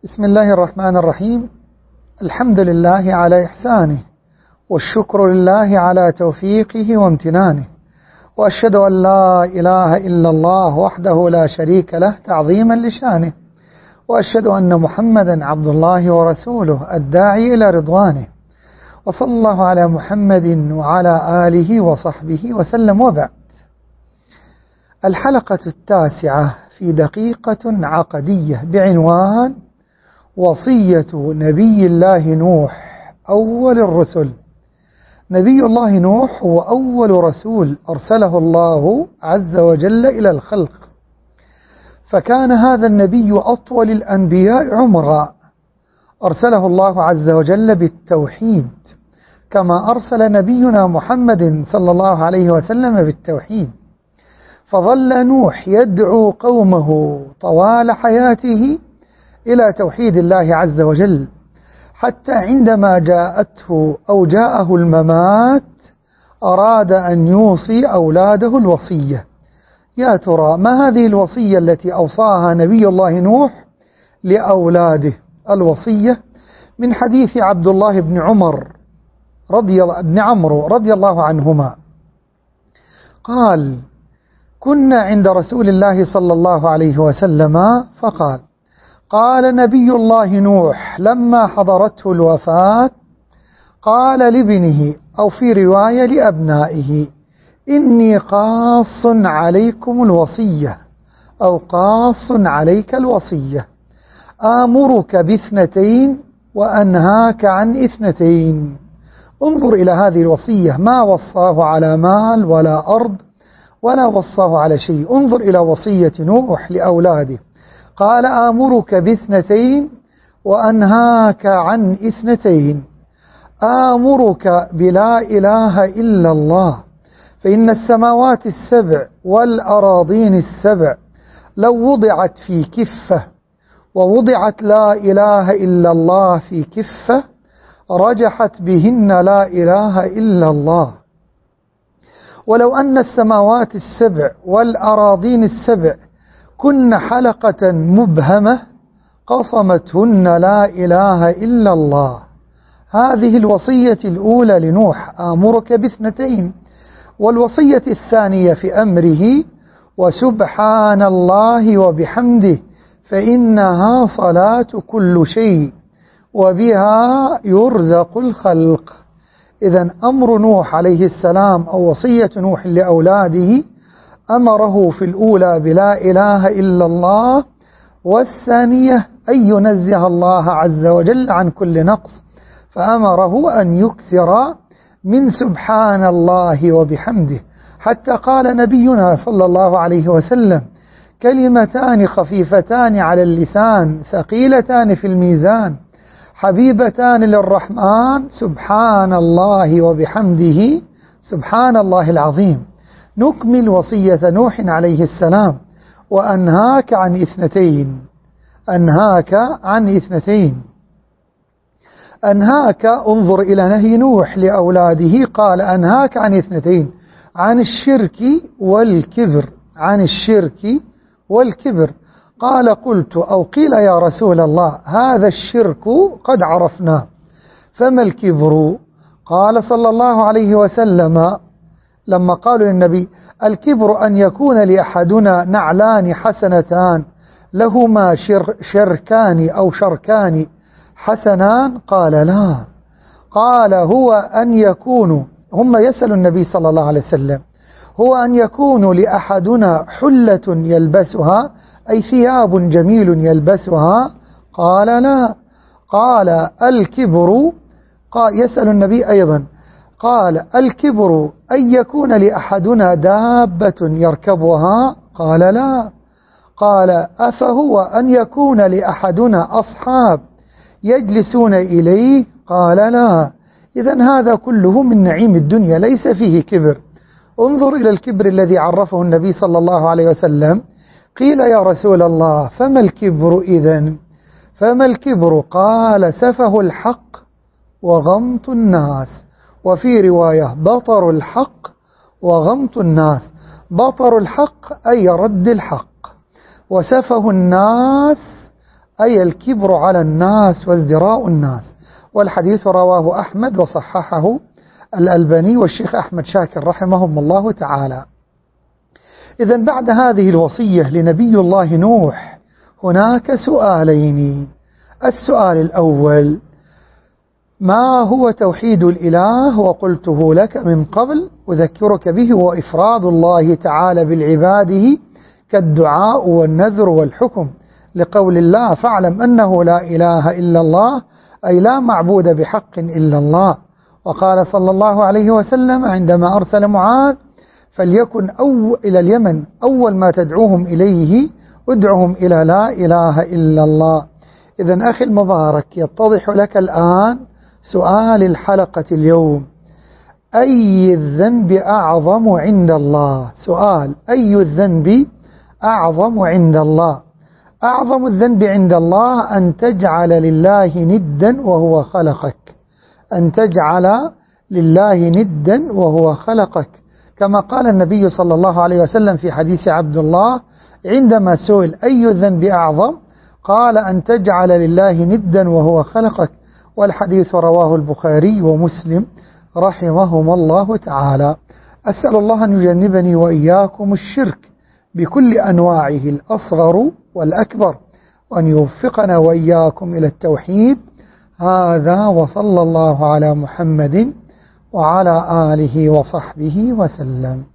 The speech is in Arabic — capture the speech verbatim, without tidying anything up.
بسم الله الرحمن الرحيم. الحمد لله على إحسانه، والشكر لله على توفيقه وامتنانه، وأشهد أن لا إله إلا الله وحده لا شريك له تعظيما لشانه، وأشهد أن محمدا عبد الله ورسوله الداعي إلى رضوانه، وصلى الله على محمد وعلى آله وصحبه وسلم. وبعد، الحلقة التاسعة في دقيقة عقدية بعنوان وصية نبي الله نوح أول الرسل. نبي الله نوح هو أول رسول أرسله الله عز وجل إلى الخلق، فكان هذا النبي أطول الأنبياء عمرا، أرسله الله عز وجل بالتوحيد كما أرسل نبينا محمد صلى الله عليه وسلم بالتوحيد، فظل نوح يدعو قومه طوال حياته إلى توحيد الله عز وجل، حتى عندما جاءته أو جاءه الممات أراد أن يوصي أولاده الوصية. يا ترى ما هذه الوصية التي أوصاها نبي الله نوح لأولاده؟ الوصية من حديث عبد الله بن عمر رضي بن عمرو رضي الله عنهما قال: كنا عند رسول الله صلى الله عليه وسلم فقال: قال نبي الله نوح لما حضرته الوفاة، قال لابنه أو في رواية لأبنائه: إني قاص عليكم الوصية، أو قاص عليك الوصية، آمرك باثنتين وأنهاك عن اثنتين. انظر إلى هذه الوصية، ما وصاه على مال ولا أرض ولا وصاه على شيء. انظر إلى وصية نوح لأولاده، قال: آمرك باثنتين وأنهاك عن اثنتين. آمرك بلا إله إلا الله، فإن السماوات السبع والأراضين السبع لو وضعت في كفة ووضعت لا إله إلا الله في كفة رجحت بهن لا إله إلا الله، ولو أن السماوات السبع والأراضين السبع كن حلقة مبهمة قصمتهن لا إله إلا الله. هذه الوصية الأولى لنوح، آمرك باثنتين. والوصية الثانية في أمره: وسبحان الله وبحمده فإنها صلاة كل شيء وبها يرزق الخلق. إذن أمر نوح عليه السلام أو وصية نوح لأولاده أمره في الأولى بلا إله إلا الله، والثانية أن ينزه الله عز وجل عن كل نقص، فأمره أن يكثر من سبحان الله وبحمده، حتى قال نبينا صلى الله عليه وسلم: كلمتان خفيفتان على اللسان ثقيلتان في الميزان حبيبتان للرحمن سبحان الله وبحمده سبحان الله العظيم. نكمل وصية نوح عليه السلام: وأنهاك عن اثنتين. أنهاك عن اثنتين. أنهاك، انظر إلى نهي نوح لأولاده، قال: أنهاك عن اثنتين، عن الشرك والكبر. عن الشرك والكبر. قال: قلت أو قيل يا رسول الله هذا الشرك قد عرفناه، فما الكبر؟ قال صلى الله عليه وسلم لما قالوا للنبي: الكبر أن يكون لأحدنا نعلان حسنتان لهما شر شركان أو شركان حسنان. قال: لا. قال: هو أن يكون، هم يسألوا النبي صلى الله عليه وسلم: هو أن يكون لأحدنا حلة يلبسها، أي ثياب جميل يلبسها؟ قال: لا. قال: الكبر، قال يسأل النبي أيضا، قال: الكبر أن يكون لأحدنا دابة يركبها؟ قال: لا. قال: أفهو أن يكون لأحدنا أصحاب يجلسون إليه؟ قال: لا. إذن هذا كله من نعيم الدنيا، ليس فيه كبر. انظر إلى الكبر الذي عرفه النبي صلى الله عليه وسلم. قيل يا رسول الله فما الكبر إذن؟ فما الكبر؟ قال: سفه الحق وغمط الناس، وفي رواية بطر الحق وغمط الناس. بطر الحق أي رد الحق، وسفه الناس أي الكبر على الناس وازدراء الناس. والحديث رواه أحمد وصححه الألباني والشيخ أحمد شاكر رحمهم الله تعالى. إذن بعد هذه الوصية لنبي الله نوح هناك سؤالين. السؤال الأول: ما هو توحيد الإله؟ وقلته لك من قبل أذكرك به، وإفراد الله تعالى بالعباده كالدعاء والنذر والحكم، لقول الله: فاعلم أنه لا إله إلا الله، أي لا معبود بحق إلا الله. وقال صلى الله عليه وسلم عندما أرسل معاذ: فليكن أو إلى اليمن أول ما تدعوهم إليه ادعهم إلى لا إله إلا الله. إذن أخي المبارك، يتضح لك الآن سؤال الحلقة اليوم: أي الذنب أعظم عند الله؟ سؤال: أي الذنب أعظم عند الله؟ أعظم الذنب عند الله أن تجعل لله ندا وهو خلقك، أن تجعل لله ندا وهو خلقك، كما قال النبي صلى الله عليه وسلم في حديث عبد الله عندما سئل: أي الذنب أعظم؟ قال: أن تجعل لله ندا وهو خلقك. والحديث رواه البخاري ومسلم رحمهما الله تعالى. أسأل الله أن يجنبني وإياكم الشرك بكل أنواعه الأصغر والأكبر، وأن يوفقنا وإياكم إلى التوحيد. هذا، وصلى الله على محمد وعلى آله وصحبه وسلم.